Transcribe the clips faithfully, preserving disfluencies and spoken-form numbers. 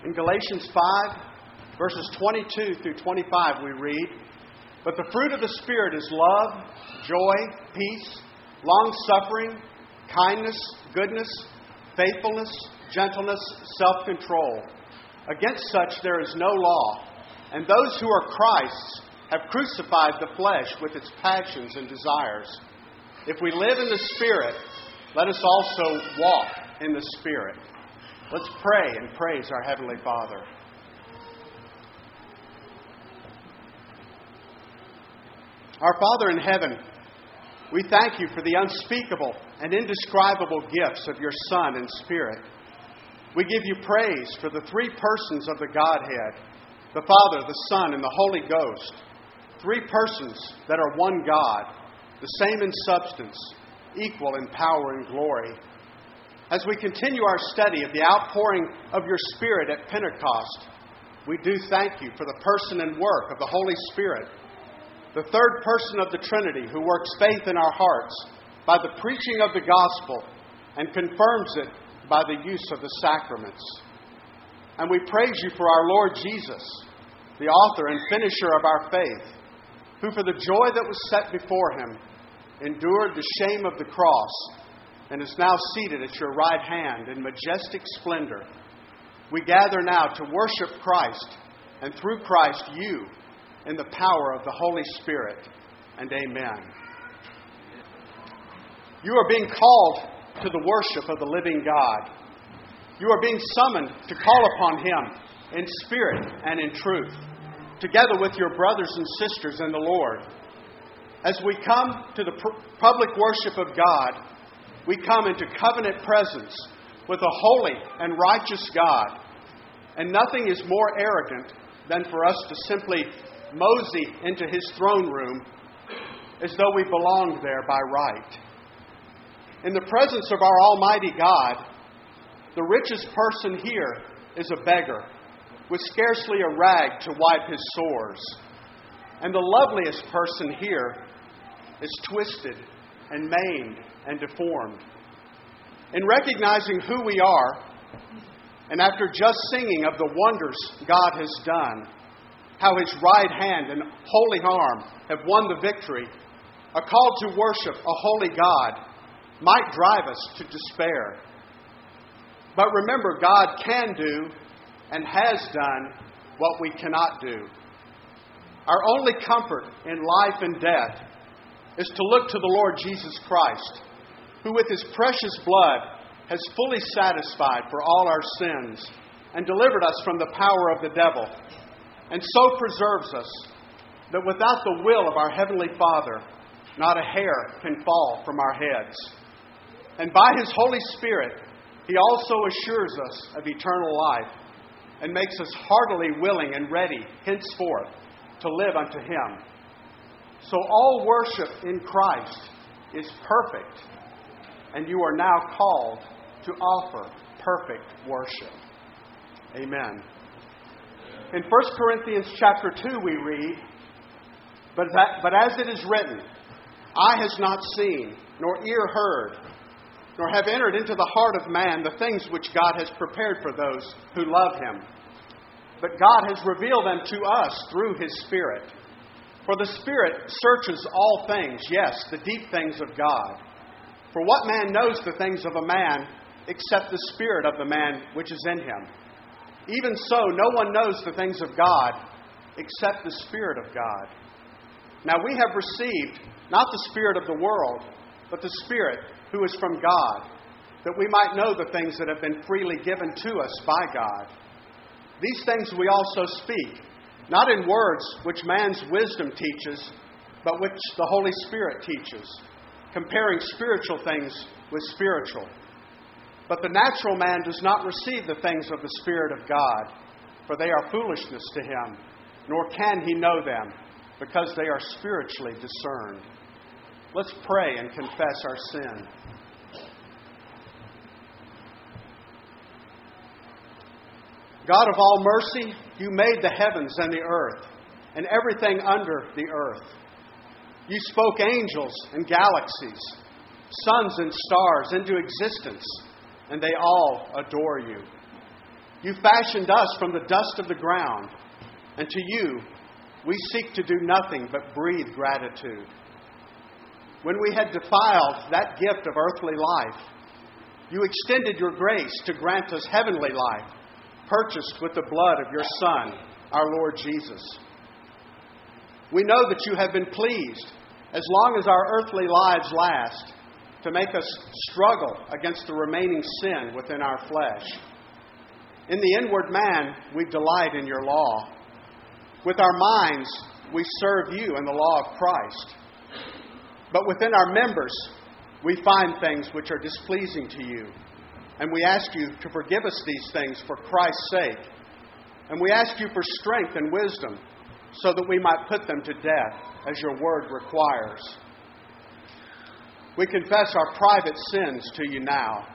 In Galatians five, verses twenty-two through twenty-five, we read, "But the fruit of the Spirit is love, joy, peace, long-suffering, kindness, goodness, faithfulness, gentleness, self-control. Against such there is no law. And those who are Christ's have crucified the flesh with its passions and desires. If we live in the Spirit, let us also walk in the Spirit." Let's pray and praise our Heavenly Father. Our Father in heaven, we thank you for the unspeakable and indescribable gifts of your Son and Spirit. We give you praise for the three persons of the Godhead, the Father, the Son, and the Holy Ghost. Three persons that are one God, the same in substance, equal in power and glory. As we continue our study of the outpouring of your Spirit at Pentecost, we do thank you for the person and work of the Holy Spirit, the third person of the Trinity who works faith in our hearts by the preaching of the gospel and confirms it by the use of the sacraments. And we praise you for our Lord Jesus, the author and finisher of our faith, who for the joy that was set before him endured the shame of the cross and is now seated at your right hand in majestic splendor. We gather now to worship Christ, and through Christ you, in the power of the Holy Spirit. And amen. You are being called to the worship of the living God. You are being summoned to call upon Him in spirit and in truth, together with your brothers and sisters in the Lord. As we come to the public worship of God, we come into covenant presence with a holy and righteous God. And nothing is more arrogant than for us to simply mosey into His throne room as though we belonged there by right. In the presence of our Almighty God, the richest person here is a beggar with scarcely a rag to wipe his sores. And the loveliest person here is twisted and maimed and deformed. In recognizing who we are, and after just singing of the wonders God has done, how His right hand and holy arm have won the victory, a call to worship a holy God might drive us to despair. But remember, God can do and has done what we cannot do. Our only comfort in life and death is to look to the Lord Jesus Christ, who with His precious blood has fully satisfied for all our sins and delivered us from the power of the devil, and so preserves us that without the will of our Heavenly Father, not a hair can fall from our heads. And by His Holy Spirit, He also assures us of eternal life and makes us heartily willing and ready henceforth to live unto Him. So all worship in Christ is perfect, and you are now called to offer perfect worship. Amen. In First Corinthians chapter two we read, but, that, but as it is written, eye has not seen, nor ear heard, nor have entered into the heart of man the things which God has prepared for those who love Him. But God has revealed them to us through His Spirit. For the Spirit searches all things, yes, the deep things of God. For what man knows the things of a man except the spirit of the man which is in him? Even so, no one knows the things of God except the Spirit of God. Now we have received not the spirit of the world, but the Spirit who is from God, that we might know the things that have been freely given to us by God. These things we also speak, not in words which man's wisdom teaches, but which the Holy Spirit teaches, comparing spiritual things with spiritual. But the natural man does not receive the things of the Spirit of God, for they are foolishness to him, nor can he know them, because they are spiritually discerned. Let's pray and confess our sin. God of all mercy, you made the heavens and the earth, and everything under the earth. You spoke angels and galaxies, suns and stars into existence, and they all adore you. You fashioned us from the dust of the ground, and to you we seek to do nothing but breathe gratitude. When we had defiled that gift of earthly life, you extended your grace to grant us heavenly life, purchased with the blood of your Son, our Lord Jesus. We know that you have been pleased, as long as our earthly lives last, to make us struggle against the remaining sin within our flesh. In the inward man, we delight in your law. With our minds, we serve you in the law of Christ. But within our members, we find things which are displeasing to you. And we ask you to forgive us these things for Christ's sake. And we ask you for strength and wisdom so that we might put them to death as your word requires. We confess our private sins to you now.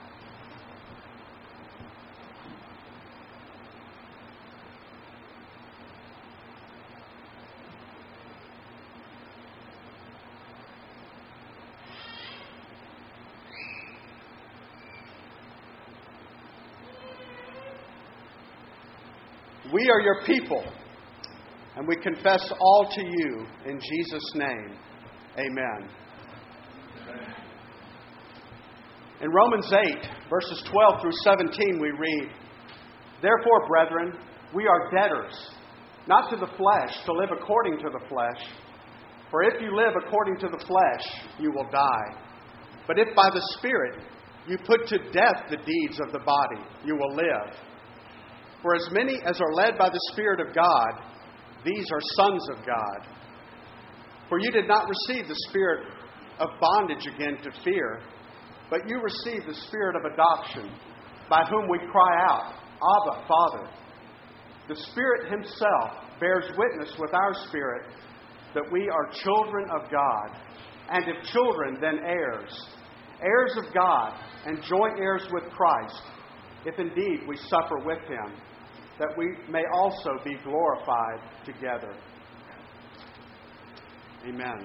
We are your people, and we confess all to you in Jesus' name. Amen. Amen. In Romans eight, verses twelve through seventeen, we read, "Therefore, brethren, we are debtors, not to the flesh, to live according to the flesh. For if you live according to the flesh, you will die. But if by the Spirit you put to death the deeds of the body, you will live. For as many as are led by the Spirit of God, these are sons of God. For you did not receive the spirit of bondage again to fear, but you received the Spirit of adoption, by whom we cry out, Abba, Father. The Spirit Himself bears witness with our spirit that we are children of God, and if children, then heirs, heirs of God, and joint heirs with Christ, if indeed we suffer with Him, that we may also be glorified together." Amen.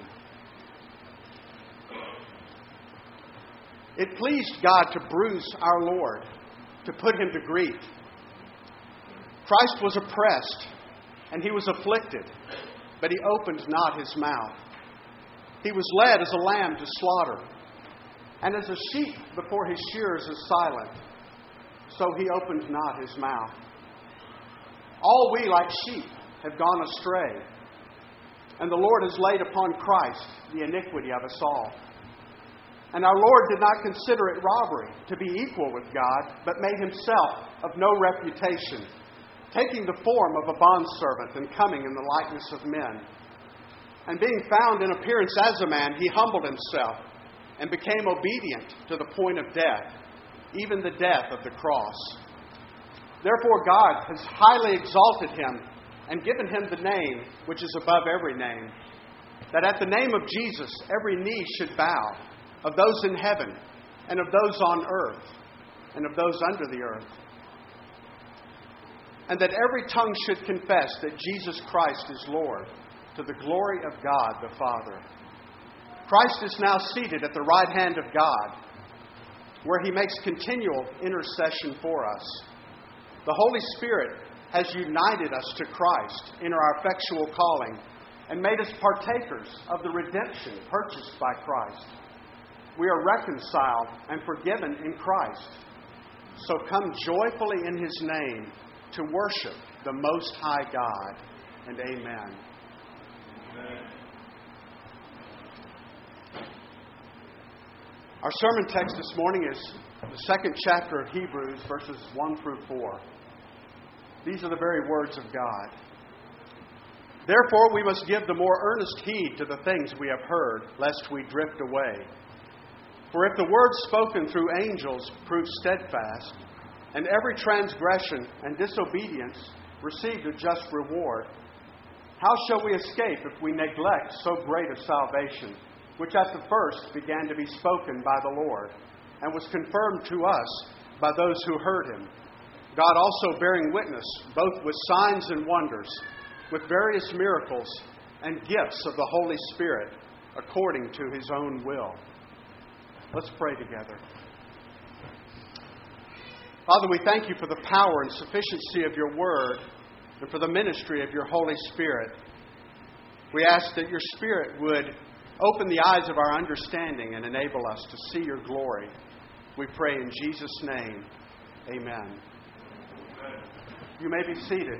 It pleased God to bruise our Lord, to put Him to grief. Christ was oppressed, and He was afflicted, but He opened not His mouth. He was led as a lamb to slaughter, and as a sheep before his shearers is silent, so He opened not His mouth. All we like sheep have gone astray, and the Lord has laid upon Christ the iniquity of us all. And our Lord did not consider it robbery to be equal with God, but made Himself of no reputation, taking the form of a bondservant and coming in the likeness of men. And being found in appearance as a man, He humbled Himself and became obedient to the point of death, even the death of the cross. Therefore God has highly exalted Him and given Him the name which is above every name, that at the name of Jesus every knee should bow, of those in heaven, and of those on earth, and of those under the earth, and that every tongue should confess that Jesus Christ is Lord, to the glory of God the Father. Christ is now seated at the right hand of God, where He makes continual intercession for us. The Holy Spirit has united us to Christ in our effectual calling and made us partakers of the redemption purchased by Christ. We are reconciled and forgiven in Christ. So come joyfully in His name to worship the Most High God. And amen. Amen. Our sermon text this morning is the second chapter of Hebrews, verses one through four. These are the very words of God. Therefore, we must give the more earnest heed to the things we have heard, lest we drift away. For if the word spoken through angels proved steadfast, and every transgression and disobedience received a just reward, how shall we escape if we neglect so great a salvation, which at the first began to be spoken by the Lord, and was confirmed to us by those who heard Him, God also bearing witness, both with signs and wonders, with various miracles and gifts of the Holy Spirit, according to His own will. Let's pray together. Father, we thank you for the power and sufficiency of your word and for the ministry of your Holy Spirit. We ask that your Spirit would open the eyes of our understanding and enable us to see your glory. We pray in Jesus' name. Amen. You may be seated.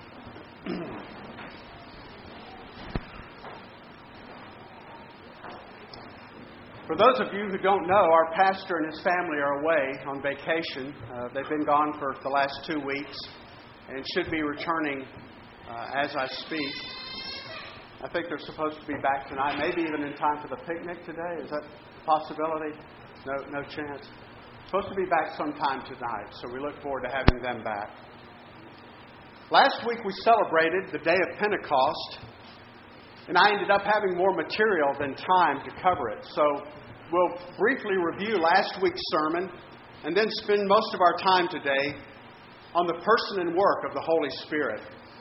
For those of you who don't know, our pastor and his family are away on vacation. Uh, they've been gone for the last two weeks and should be returning uh, as I speak. I think they're supposed to be back tonight, maybe even in time for the picnic today. Is that a possibility? No, no chance. Supposed to be back sometime tonight, so we look forward to having them back. Last week we celebrated the day of Pentecost, and I ended up having more material than time to cover it. So we'll briefly review last week's sermon and then spend most of our time today on the person and work of the Holy Spirit.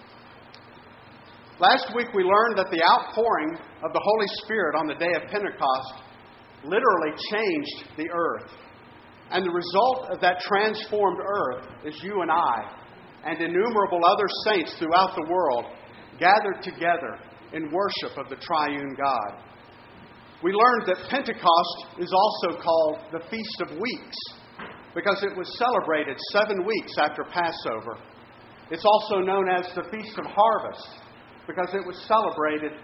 Last week we learned that the outpouring of the Holy Spirit on the day of Pentecost literally changed the earth. And the result of that transformed earth is you and I and innumerable other saints throughout the world gathered together in worship of the triune God. We learned that Pentecost is also called the Feast of Weeks because it was celebrated seven weeks after Passover. It's also known as the Feast of Harvest because it was celebrated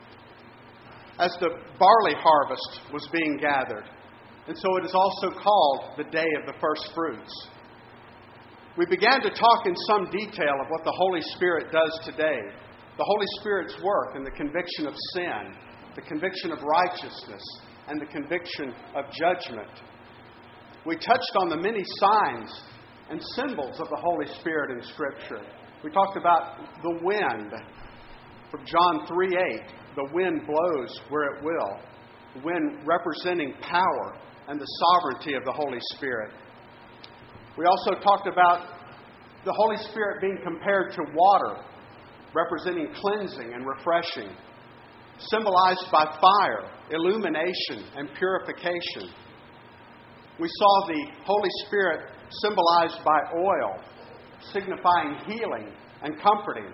as the barley harvest was being gathered. And so it is also called the Day of the First Fruits. We began to talk in some detail of what the Holy Spirit does today. The Holy Spirit's work in the conviction of sin, the conviction of righteousness, and the conviction of judgment. We touched on the many signs and symbols of the Holy Spirit in Scripture. We talked about the wind from John three eight. The wind blows where it will. The wind representing power and the sovereignty of the Holy Spirit. We also talked about the Holy Spirit being compared to water, representing cleansing and refreshing, symbolized by fire, illumination, and purification. We saw the Holy Spirit symbolized by oil, signifying healing and comforting.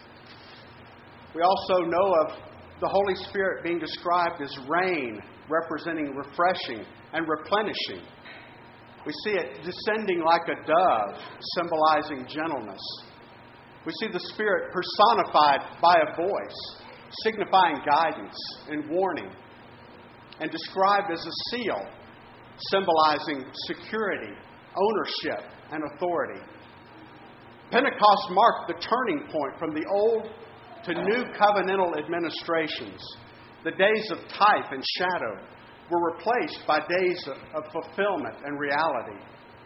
We also know of the Holy Spirit being described as rain, representing refreshing and replenishing. We see it descending like a dove, symbolizing gentleness. We see the Spirit personified by a voice, signifying guidance and warning, and described as a seal, symbolizing security, ownership, and authority. Pentecost marked the turning point from the old to new covenantal administrations. The days of type and shadow were replaced by days of fulfillment and reality.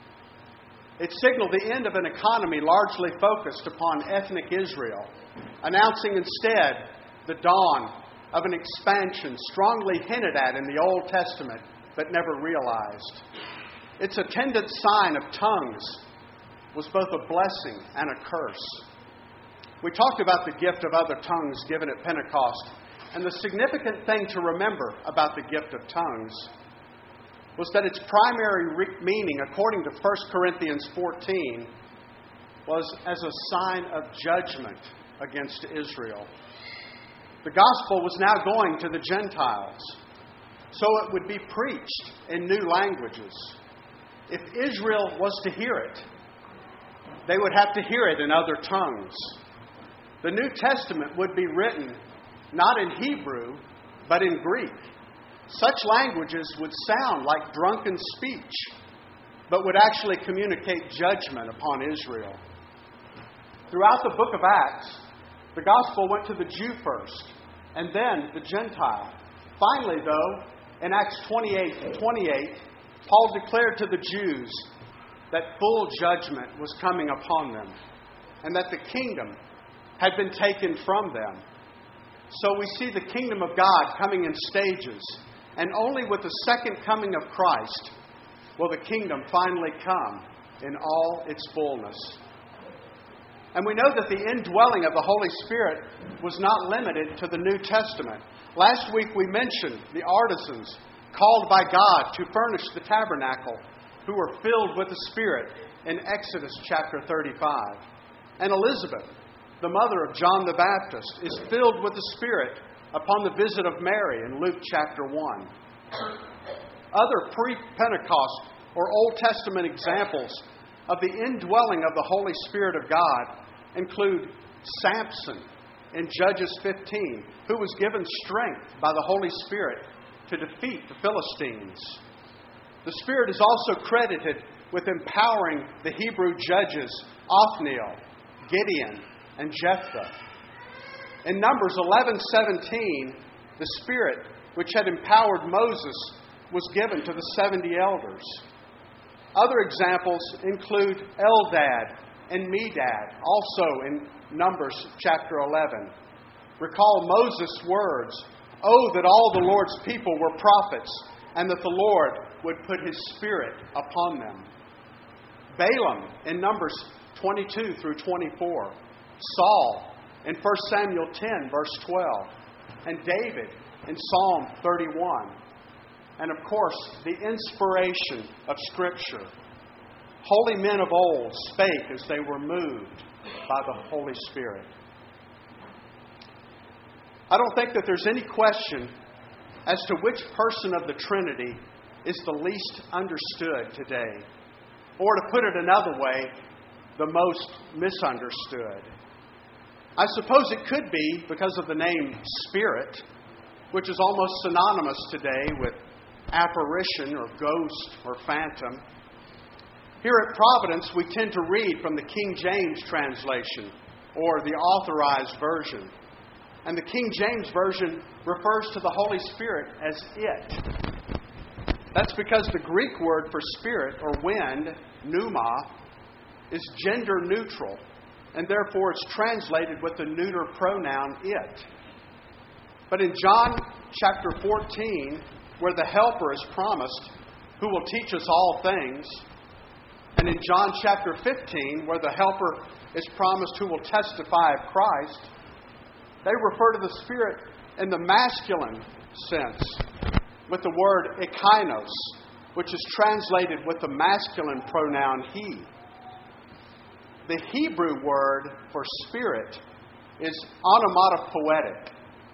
It signaled the end of an economy largely focused upon ethnic Israel, announcing instead the dawn of an expansion strongly hinted at in the Old Testament but never realized. Its attendant sign of tongues was both a blessing and a curse. We talked about the gift of other tongues given at Pentecost, and the significant thing to remember about the gift of tongues was that its primary re- meaning, according to First Corinthians fourteen, was as a sign of judgment against Israel. The gospel was now going to the Gentiles, so it would be preached in new languages. If Israel was to hear it, they would have to hear it in other tongues. The New Testament would be written not in Hebrew, but in Greek. Such languages would sound like drunken speech, but would actually communicate judgment upon Israel. Throughout the book of Acts, the gospel went to the Jew first, and then the Gentile. Finally, though, in Acts twenty-eight and twenty-eight, Paul declared to the Jews that full judgment was coming upon them, and that the kingdom had been taken from them. So we see the kingdom of God coming in stages, and only with the second coming of Christ will the kingdom finally come in all its fullness. And we know that the indwelling of the Holy Spirit was not limited to the New Testament. Last week we mentioned the artisans called by God to furnish the tabernacle, who were filled with the Spirit in Exodus chapter thirty-five. And Elizabeth, the mother of John the Baptist, is filled with the Spirit upon the visit of Mary in Luke chapter one. Other pre-Pentecost or Old Testament examples of the indwelling of the Holy Spirit of God include Samson in Judges fifteen, who was given strength by the Holy Spirit to defeat the Philistines. The Spirit is also credited with empowering the Hebrew judges Othniel, Gideon, and Jephthah. In Numbers eleven seventeen, the Spirit, which had empowered Moses, was given to the seventy elders. Other examples include Eldad and Medad, also in Numbers chapter eleven. Recall Moses' words, "Oh, that all the Lord's people were prophets, and that the Lord would put His Spirit upon them." Balaam in Numbers twenty-two through twenty-four. Saul in First Samuel ten, verse twelve. And David in Psalm thirty-one. And of course, the inspiration of Scripture. Holy men of old spake as they were moved by the Holy Spirit. I don't think that there's any question as to which person of the Trinity is the least understood today. Or to put it another way, the most misunderstood. I suppose it could be because of the name Spirit, which is almost synonymous today with apparition or ghost or phantom. Here at Providence, we tend to read from the King James translation or the Authorized Version. And the King James Version refers to the Holy Spirit as it. That's because the Greek word for spirit or wind, pneuma, is gender neutral, and therefore it's translated with the neuter pronoun it. But in John chapter fourteen, where the Helper is promised, who will teach us all things, and in John chapter fifteen, where the Helper is promised who will testify of Christ, they refer to the Spirit in the masculine sense with the word ekinos, which is translated with the masculine pronoun he. The Hebrew word for spirit is onomatopoetic.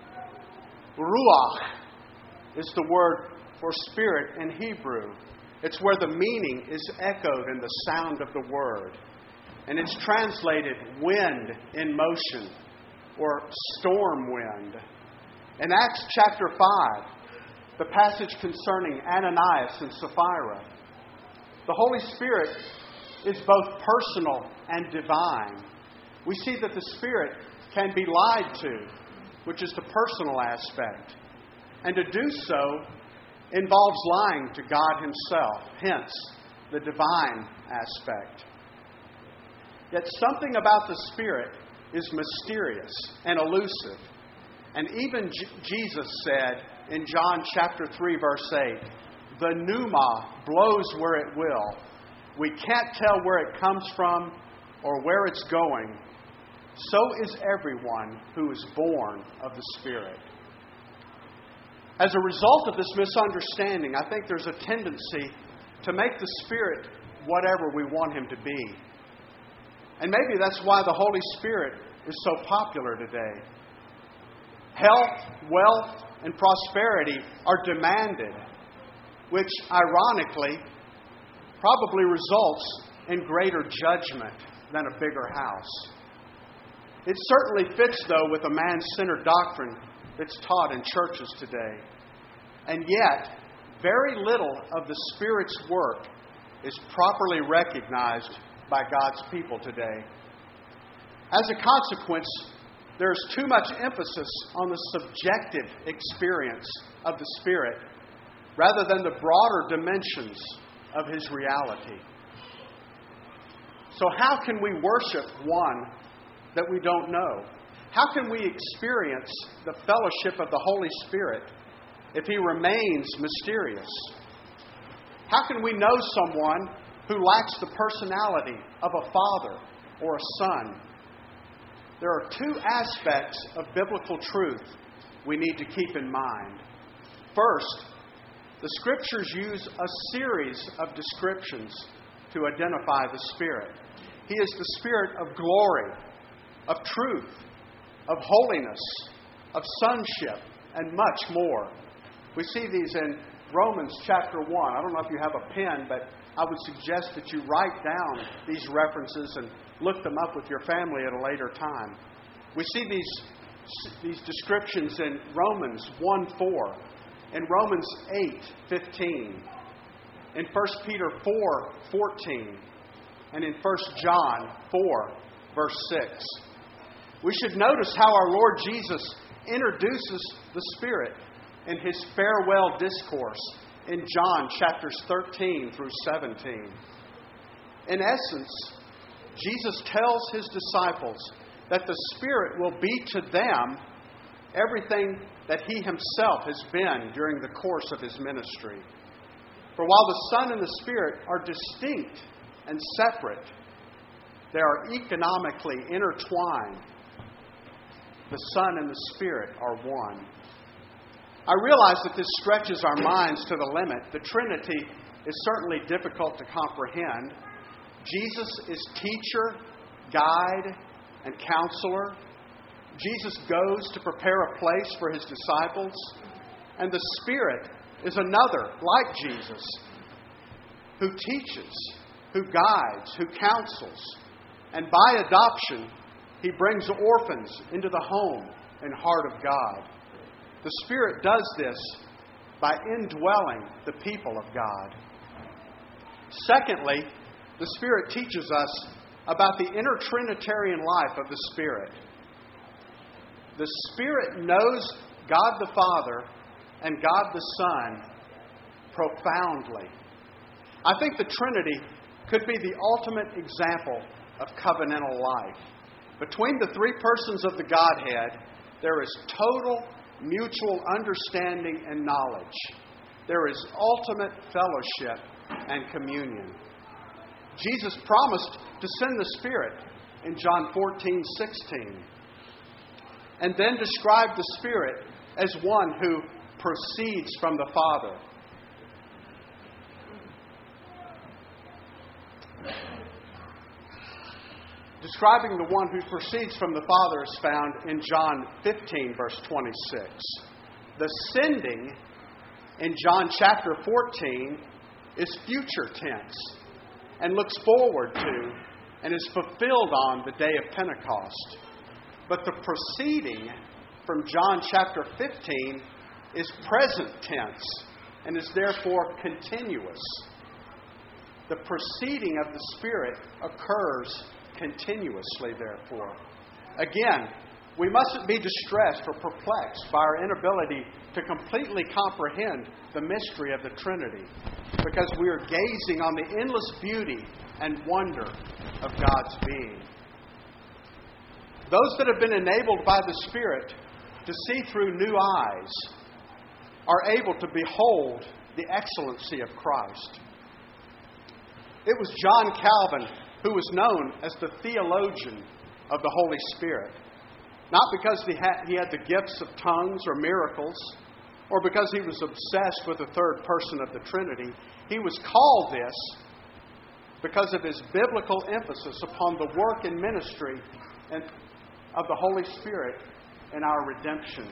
Ruach is the word for spirit in Hebrew. It's where the meaning is echoed in the sound of the word. And it's translated wind in motion or storm wind. In Acts chapter five, the passage concerning Ananias and Sapphira, the Holy Spirit is both personal and divine. We see that the Spirit can be lied to, which is the personal aspect. And to do so involves lying to God Himself, hence the divine aspect. Yet something about the Spirit is mysterious and elusive. And even J- Jesus said in John chapter three, verse eight, "The pneuma blows where it will. We can't tell where it comes from or where it's going. So is everyone who is born of the Spirit." As a result of this misunderstanding, I think there's a tendency to make the Spirit whatever we want Him to be. And maybe that's why the Holy Spirit is so popular today. Health, wealth, and prosperity are demanded, which ironically probably results in greater judgment than a bigger house. It certainly fits, though, with a man-centered doctrine that's taught in churches today. And yet, very little of the Spirit's work is properly recognized by God's people today. As a consequence, there's too much emphasis on the subjective experience of the Spirit rather than the broader dimensions of His reality. So how can we worship one that we don't know? How can we experience the fellowship of the Holy Spirit if He remains mysterious? How can we know someone who lacks the personality of a father or a son? There are two aspects of biblical truth we need to keep in mind. First, the Scriptures use a series of descriptions to identify the Spirit. He is the Spirit of glory, of truth, of holiness, of sonship, and much more. We see these in Romans chapter one. I don't know if you have a pen, but I would suggest that you write down these references and look them up with your family at a later time. We see these, these descriptions in Romans one four, in Romans eight fifteen, in First Peter four fourteen, and in First John four, verse six. We should notice how our Lord Jesus introduces the Spirit in His farewell discourse in John chapters thirteen through seventeen. In essence, Jesus tells His disciples that the Spirit will be to them everything that He Himself has been during the course of His ministry. For while the Son and the Spirit are distinct and separate, they are economically intertwined. The Son and the Spirit are one. I realize that this stretches our minds to the limit. The Trinity is certainly difficult to comprehend. Jesus is teacher, guide, and counselor. Jesus goes to prepare a place for His disciples. And the Spirit is another, like Jesus, who teaches, who guides, who counsels. And by adoption, He brings orphans into the home and heart of God. The Spirit does this by indwelling the people of God. Secondly, the Spirit teaches us about the inner Trinitarian life of the Spirit. The Spirit knows God the Father and God the Son profoundly. I think the Trinity could be the ultimate example of covenantal life. Between the three persons of the Godhead, there is total mutual understanding and knowledge. There is ultimate fellowship and communion. Jesus promised to send the Spirit in John fourteen sixteen, and then described the Spirit as one who proceeds from the Father. Describing the one who proceeds from the Father is found in John fifteen, verse twenty-six. The sending in John chapter fourteen is future tense and looks forward to and is fulfilled on the day of Pentecost. But the proceeding from John chapter fifteen is present tense and is therefore continuous. The proceeding of the Spirit occurs continuously, therefore. Again, we mustn't be distressed or perplexed by our inability to completely comprehend the mystery of the Trinity, because we are gazing on the endless beauty and wonder of God's being. Those that have been enabled by the Spirit to see through new eyes are able to behold the excellency of Christ. It was John Calvin who was known as the theologian of the Holy Spirit. Not because he had, he had the gifts of tongues or miracles, or because he was obsessed with the third person of the Trinity. He was called this because of his biblical emphasis upon the work and ministry and of the Holy Spirit in our redemption.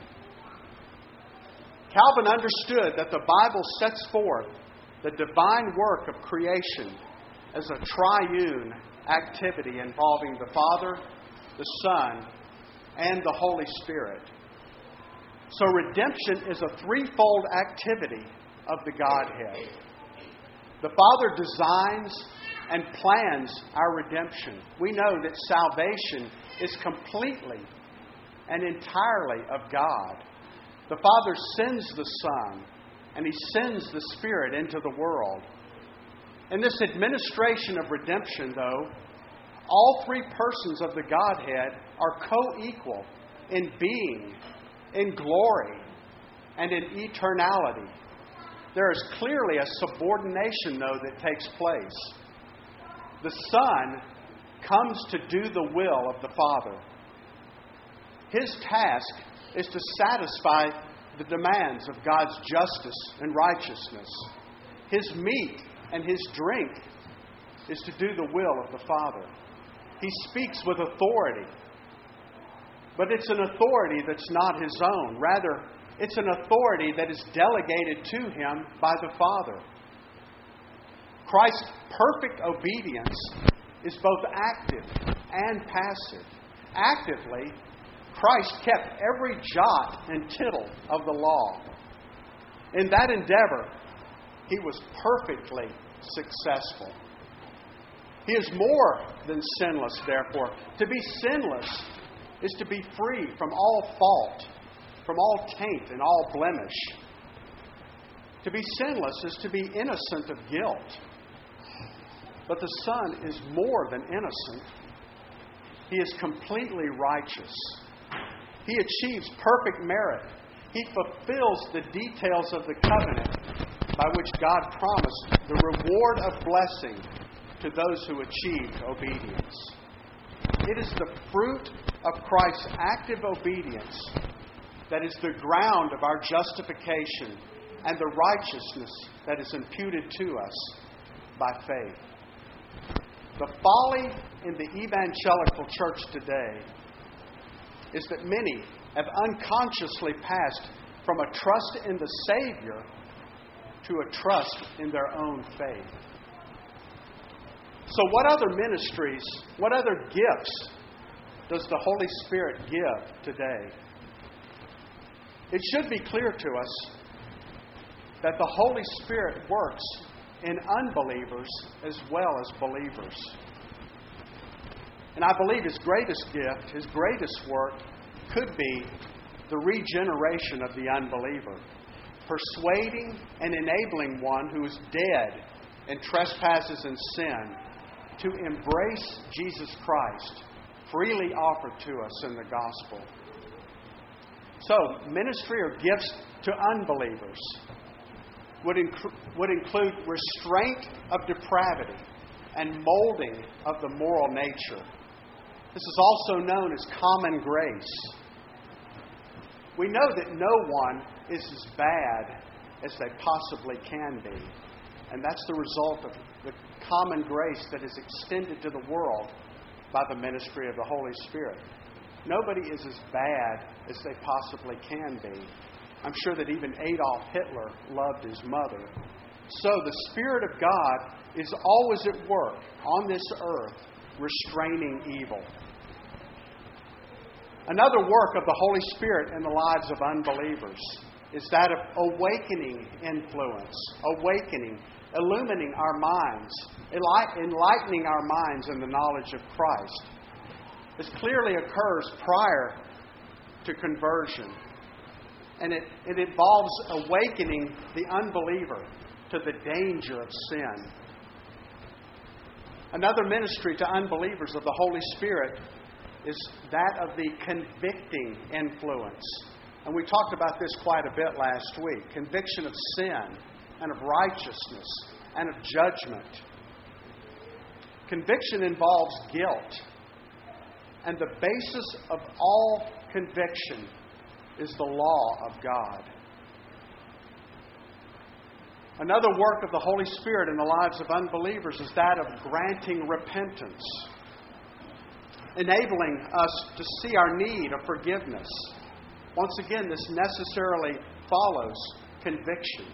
Calvin understood that the Bible sets forth the divine work of creation as a triune activity involving the Father, the Son, and the Holy Spirit. So redemption is a threefold activity of the Godhead. The Father designs and plans our redemption. We know that salvation is completely and entirely of God. The Father sends the Son, and He sends the Spirit into the world. In this administration of redemption, though, all three persons of the Godhead are co-equal in being, in glory, and in eternality. There is clearly a subordination, though, that takes place. The Son comes to do the will of the Father. His task is to satisfy the demands of God's justice and righteousness. His meat and His drink is to do the will of the Father. He speaks with authority. But it's an authority that's not His own. Rather, it's an authority that is delegated to Him by the Father. Christ's perfect obedience is both active and passive. Actively, Christ kept every jot and tittle of the law. In that endeavor, He was perfectly successful. He is more than sinless, therefore. To be sinless is to be free from all fault, from all taint and all blemish. To be sinless is to be innocent of guilt. But the Son is more than innocent. He is completely righteous. He achieves perfect merit. He fulfills the details of the covenant by which God promised the reward of blessing to those who achieved obedience. It is the fruit of Christ's active obedience that is the ground of our justification and the righteousness that is imputed to us by faith. The folly in the evangelical church today is that many have unconsciously passed from a trust in the Savior to a trust in their own faith. So what other ministries, what other gifts does the Holy Spirit give today? It should be clear to us that the Holy Spirit works in unbelievers as well as believers. And I believe His greatest gift, His greatest work, could be the regeneration of the unbeliever, persuading and enabling one who is dead in trespasses and sin to embrace Jesus Christ, freely offered to us in the gospel. So, ministry or gifts to unbelievers would, inc- would include restraint of depravity and molding of the moral nature. This is also known as common grace. We know that no one is as bad as they possibly can be. And that's the result of the common grace that is extended to the world by the ministry of the Holy Spirit. Nobody is as bad as they possibly can be. I'm sure that even Adolf Hitler loved his mother. So the Spirit of God is always at work on this earth, restraining evil. Another work of the Holy Spirit in the lives of unbelievers is that of awakening influence, awakening, illumining our minds, enlightening our minds in the knowledge of Christ. This clearly occurs prior to conversion. And it, it involves awakening the unbeliever to the danger of sin. Another ministry to unbelievers of the Holy Spirit is that of the convicting influence. And we talked about this quite a bit last week. Conviction of sin and of righteousness and of judgment. Conviction involves guilt. And the basis of all conviction is the law of God. Another work of the Holy Spirit in the lives of unbelievers is that of granting repentance, enabling us to see our need of forgiveness. Once again, this necessarily follows conviction.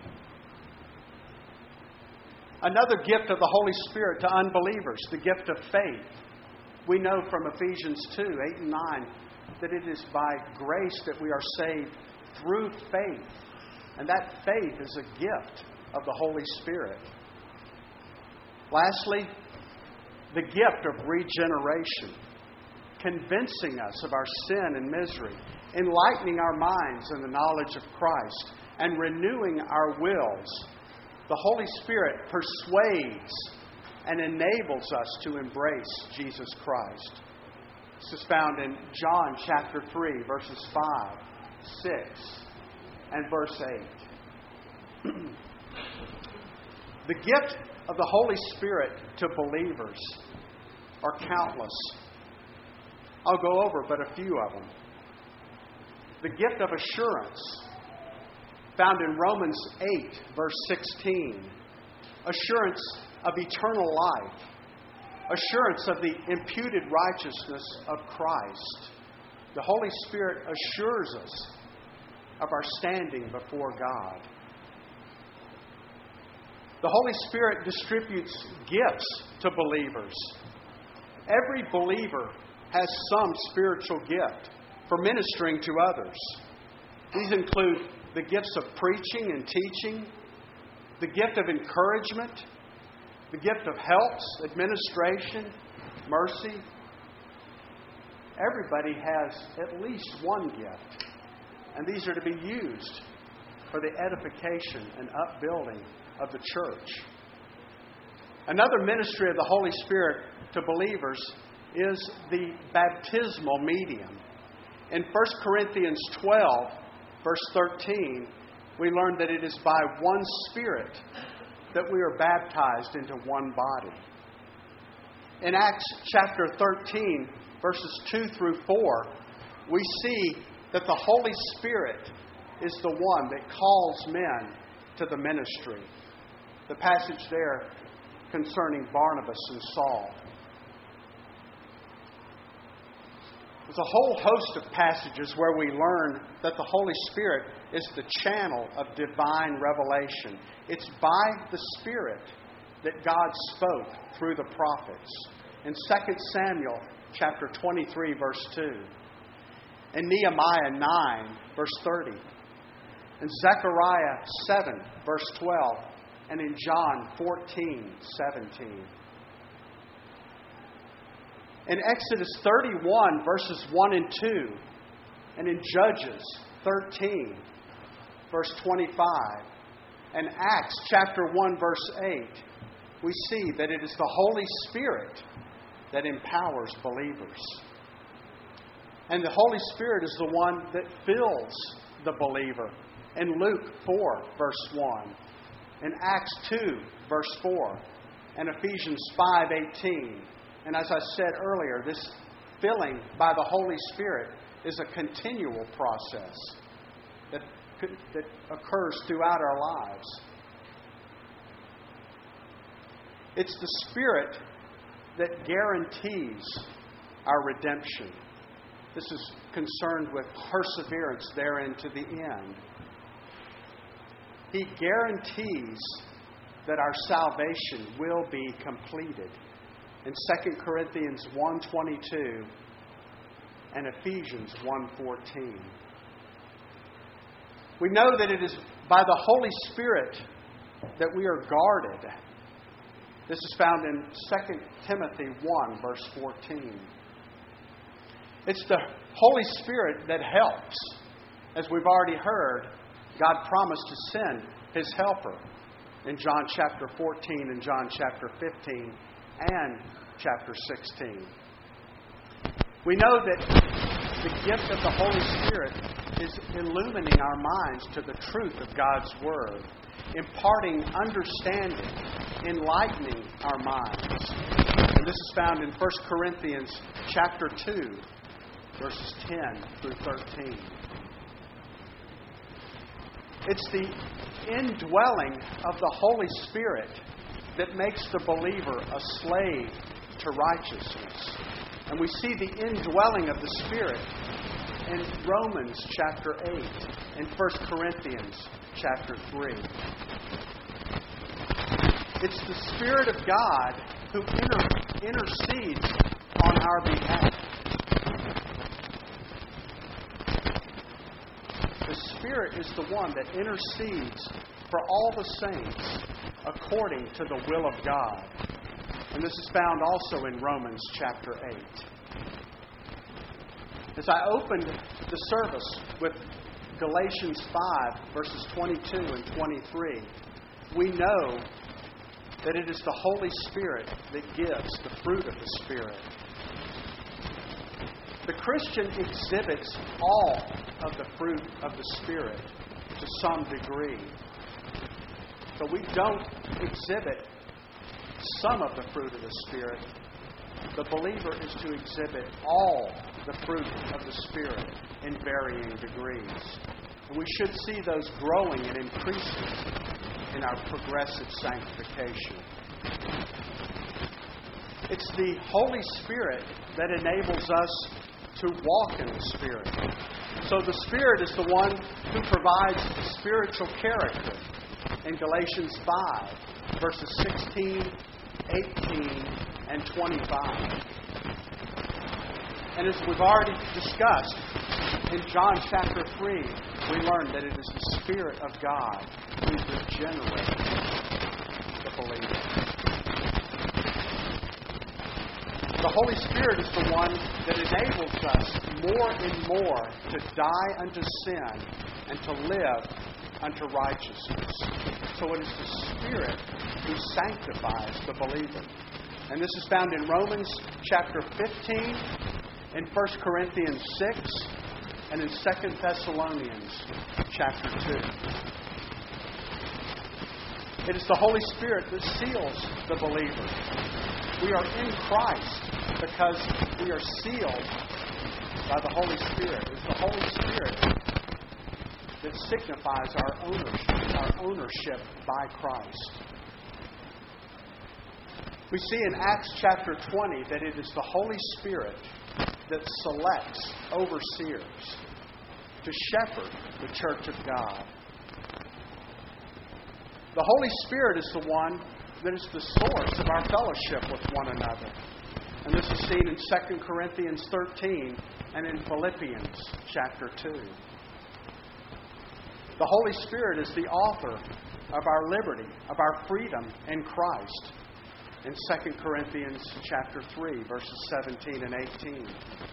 Another gift of the Holy Spirit to unbelievers, the gift of faith. We know from Ephesians two, eight and nine, that it is by grace that we are saved through faith. And that faith is a gift of the Holy Spirit. Lastly, the gift of regeneration, convincing us of our sin and misery, enlightening our minds in the knowledge of Christ, and renewing our wills. The Holy Spirit persuades and enables us to embrace Jesus Christ. This is found in John chapter three, verses five, six, and verse eight. The gift of the Holy Spirit to believers are countless. I'll go over but a few of them. The gift of assurance, found in Romans eight, verse sixteen. Assurance of eternal life assurance of the imputed righteousness of Christ. The Holy Spirit assures us of our standing before God. The Holy Spirit distributes gifts to believers. Every believer has some spiritual gift for ministering to others. These include the gifts of preaching and teaching, the gift of encouragement, the gift of helps, administration, mercy. Everybody has at least one gift, and these are to be used for the edification and upbuilding of the church. Another ministry of the Holy Spirit to believers is the baptismal medium. In First Corinthians twelve, verse thirteen, we learn that it is by one Spirit that we are baptized into one body. In Acts chapter thirteen, verses two through four, we see that the Holy Spirit is the one that calls men to the ministry. The passage there concerning Barnabas and Saul. There's a whole host of passages where we learn that the Holy Spirit is the channel of divine revelation. It's by the Spirit that God spoke through the prophets. In Second Samuel chapter twenty-three, verse two. In Nehemiah nine, verse thirty. In Zechariah seven, verse twelve. And in John fourteen, seventeen. In Exodus thirty-one, verses one and two. And in Judges thirteen, verse twenty-five. And Acts chapter one, verse eight. We see that it is the Holy Spirit that empowers believers. And the Holy Spirit is the one that fills the believer. In Luke four, verse one. In Acts two, verse four. And Ephesians five, eighteen. And as I said earlier, this filling by the Holy Spirit is a continual process that, that occurs throughout our lives. It's the Spirit that guarantees our redemption. This is concerned with perseverance therein to the end. He guarantees that our salvation will be completed. In Second Corinthians one twenty-two and Ephesians one fourteen. We know that it is by the Holy Spirit that we are guarded. This is found in Second Timothy one, verse fourteen. It's the Holy Spirit that helps. As we've already heard, God promised to send His helper in John chapter fourteen and John chapter fifteen and chapter sixteen. We know that the gift of the Holy Spirit is illumining our minds to the truth of God's Word, imparting understanding, enlightening our minds. And this is found in First Corinthians chapter two, verses ten through thirteen. It's the indwelling of the Holy Spirit that makes the believer a slave to righteousness. And we see the indwelling of the Spirit in Romans chapter eight and First Corinthians chapter three. It's the Spirit of God who inter- intercedes on our behalf. The Spirit is the one that intercedes for all the saints according to the will of God. And this is found also in Romans chapter eight. As I opened the service with Galatians five, verses twenty-two and twenty-three, we know that it is the Holy Spirit that gives the fruit of the Spirit. The Christian exhibits all of the fruit of the Spirit to some degree. But we don't exhibit some of the fruit of the Spirit. The believer is to exhibit all the fruit of the Spirit in varying degrees. And we should see those growing and increasing in our progressive sanctification. It's the Holy Spirit that enables us to walk in the Spirit. So the Spirit is the one who provides spiritual character in Galatians five, verses sixteen, eighteen, and twenty-five. And as we've already discussed, in John chapter three, we learn that it is the Spirit of God who regenerates the believer. The Holy Spirit is the one that enables us more and more to die unto sin and to live unto righteousness. So it is the Spirit who sanctifies the believer. And this is found in Romans chapter fifteen, in First Corinthians six, and in Second Thessalonians chapter two. It is the Holy Spirit that seals the believer. We are in Christ because we are sealed by the Holy Spirit. It's the Holy Spirit that signifies our ownership, our ownership by Christ. We see in Acts chapter twenty that it is the Holy Spirit that selects overseers to shepherd the church of God. The Holy Spirit is the one that is the source of our fellowship with one another. And this is seen in Second Corinthians thirteen and in Philippians chapter two. The Holy Spirit is the author of our liberty, of our freedom in Christ, in Second Corinthians chapter three, verses seventeen and eighteen.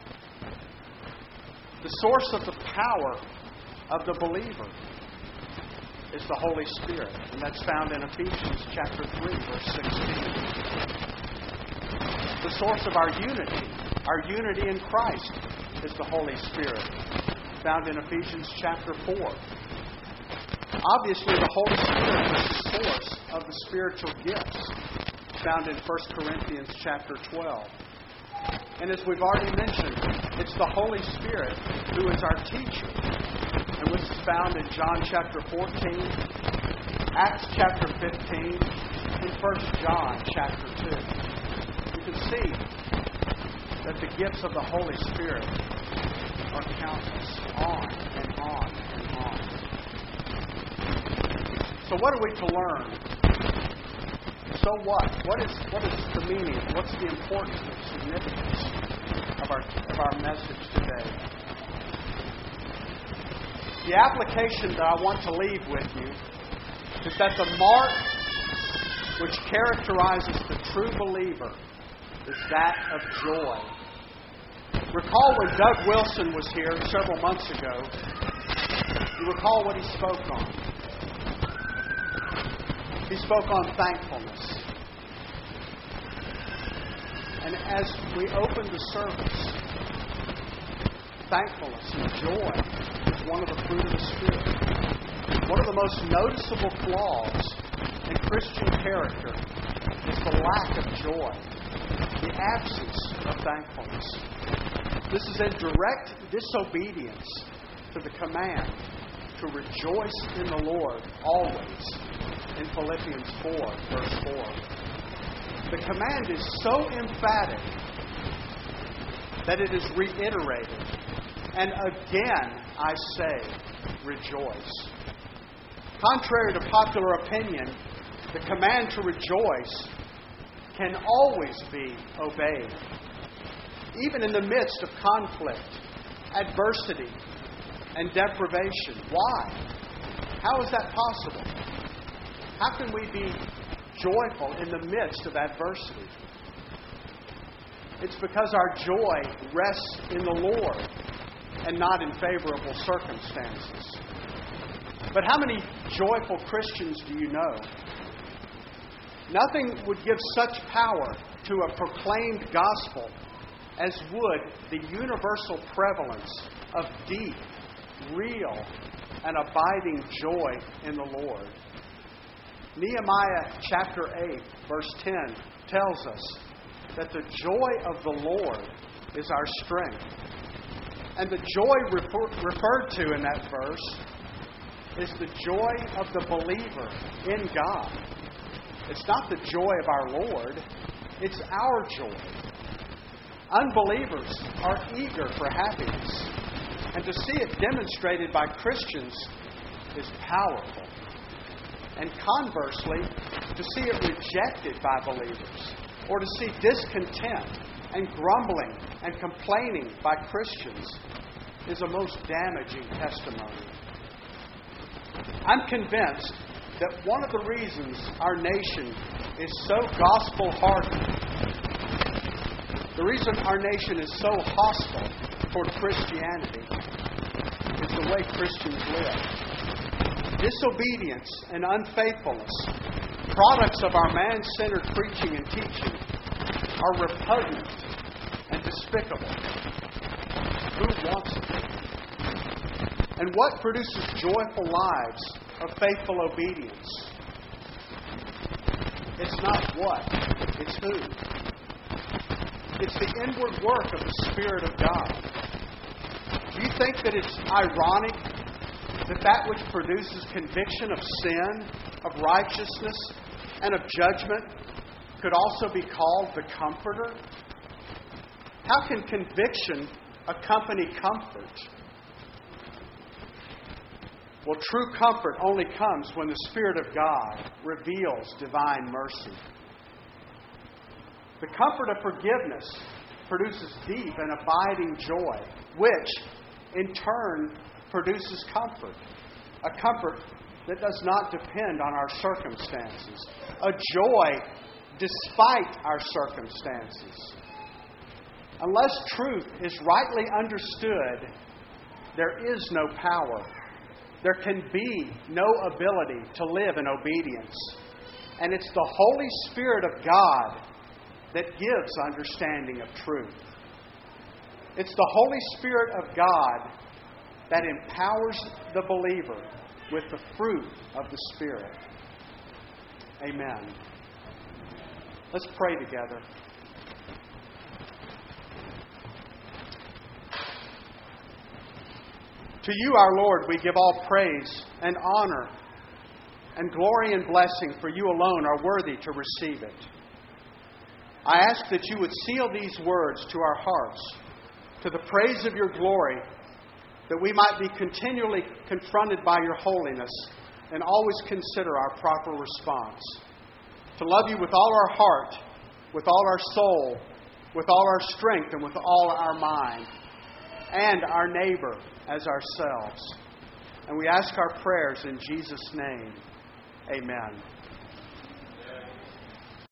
The source of the power of the believer is the Holy Spirit, and that's found in Ephesians chapter three, verse sixteen. The source of our unity, our unity in Christ, is the Holy Spirit, found in Ephesians chapter four. Obviously, the Holy Spirit is the source of the spiritual gifts, found in First Corinthians chapter twelve. And as we've already mentioned, it's the Holy Spirit who is our teacher, and which is found in John chapter fourteen, Acts chapter fifteen, and First John chapter two. You can see that the gifts of the Holy Spirit are countless, on and on and on. So what are we to learn? So what? What is what is the meaning? What's the importance and significance of our of our message today? The application that I want to leave with you is that the mark which characterizes the true believer is that of joy. Recall when Doug Wilson was here several months ago, you recall what he spoke on. He spoke on thankfulness. And as we opened the service, thankfulness and joy is one of the fruit of the Spirit. One of the most noticeable flaws in Christian character is the lack of joy, the absence of thankfulness. This is in direct disobedience to the command to rejoice in the Lord always, in Philippians four, verse four. The command is so emphatic that it is reiterated. And again, I say, rejoice. Contrary to popular opinion, the command to rejoice can always be obeyed, even in the midst of conflict, adversity, and deprivation. Why? How is that possible? How can we be joyful in the midst of adversity? It's because our joy rests in the Lord and not in favorable circumstances. But how many joyful Christians do you know? Nothing would give such power to a proclaimed gospel as would the universal prevalence of deep, real, and abiding joy in the Lord. Nehemiah chapter eight, verse ten tells us that the joy of the Lord is our strength. And the joy refer- referred to in that verse is the joy of the believer in God. It's not the joy of our Lord. It's our joy. Unbelievers are eager for happiness. And to see it demonstrated by Christians is powerful. And conversely, to see it rejected by believers, or to see discontent and grumbling and complaining by Christians, is a most damaging testimony. I'm convinced that one of the reasons our nation is so gospel-hardened, the reason our nation is so hostile toward Christianity, is the way Christians live. Disobedience and unfaithfulness, products of our man-centered preaching and teaching, are repugnant and despicable. Who wants it? And what produces joyful lives of faithful obedience? It's not what, it's who. It's the inward work of the Spirit of God. Do you think that it's ironic that that which produces conviction of sin, of righteousness, and of judgment could also be called the Comforter? How can conviction accompany comfort? Well, true comfort only comes when the Spirit of God reveals divine mercy. The comfort of forgiveness produces deep and abiding joy, which, in turn, produces comfort. A comfort that does not depend on our circumstances. A joy despite our circumstances. Unless truth is rightly understood, there is no power. There can be no ability to live in obedience. And it's the Holy Spirit of God that gives understanding of truth. It's the Holy Spirit of God that empowers the believer with the fruit of the Spirit. Amen. Let's pray together. To you, our Lord, we give all praise and honor and glory and blessing, for you alone are worthy to receive it. I ask that you would seal these words to our hearts, to the praise of your glory, that we might be continually confronted by your holiness and always consider our proper response. To love you with all our heart, with all our soul, with all our strength, and with all our mind, and our neighbor as ourselves. And we ask our prayers in Jesus' name. Amen.